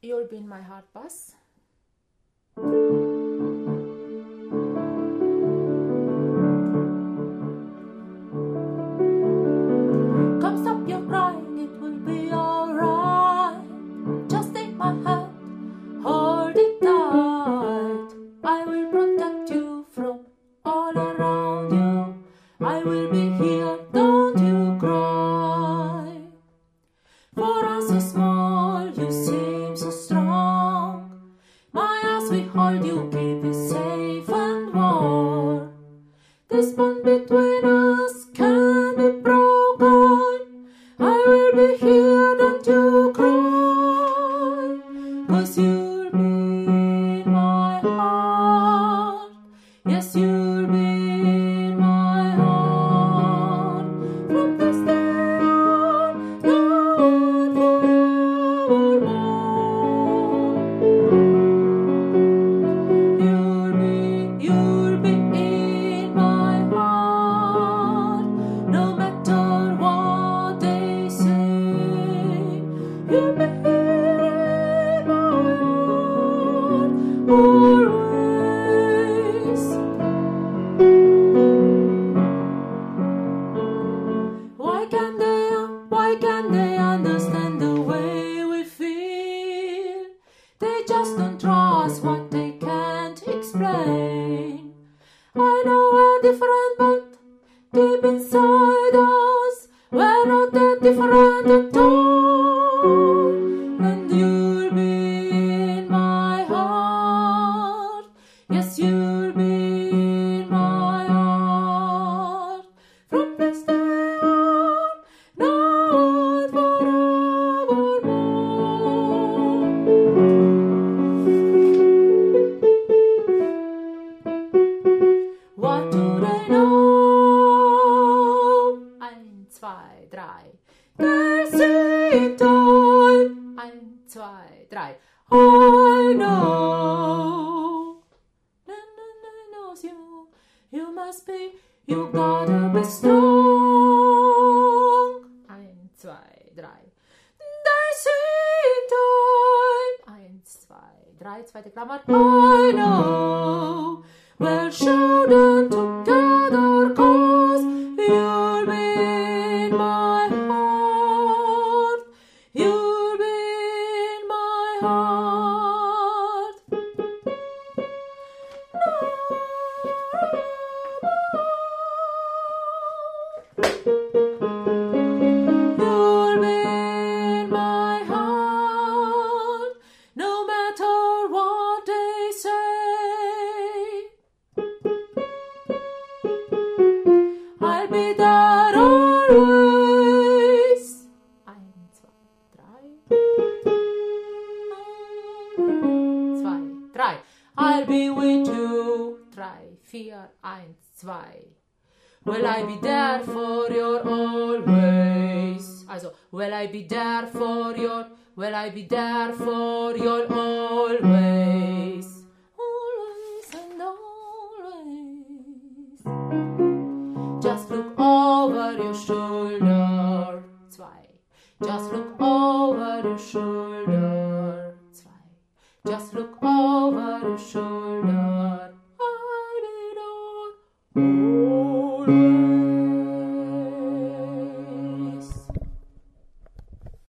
You'll be in my heart, bass. Come, stop your crying, it will be alright. Just take my hand, hold it tight. I will protect you from all around you. I will be here, don't you cry. For us so small, you seem so strong. My arms we hold you, keep you safe and warm. This bond between us can be broken. I will be here, don't you cry. 'Cause you'll be in my heart. Yes, you'll be in my heart. From this day on, now and forevermore. You'll be in my heart. No matter what they say. You'll be here in my heart. Always. Why can't they understand the way we feel? They just don't trust what they can't explain. I know we're different, but deep inside us, we're not that different at all. And you'll be in my heart. Yes, you'll be in my heart. From this day on, now and forevermore. What do they know? 1, 2, 3. They see in time. 1, 2, 3. I know. Knows you. You must be. You gotta be strong. 1, 2, 3. They see in time. 1, 2, 3. Zweite Klammer. I know. We'll show them together, 'cause you'll be in my heart. You'll be in my heart. You'll be in my heart, no matter what they say. I'll be there always. 1, 2, 3. I'll be with you. 3, 4, 1, 2. Will I be there for your always? Also, will I be there for your? Will I be there for your always? Always and always. Just look over your shoulder. 2. Just look over your shoulder. 2. Just look over your shoulder.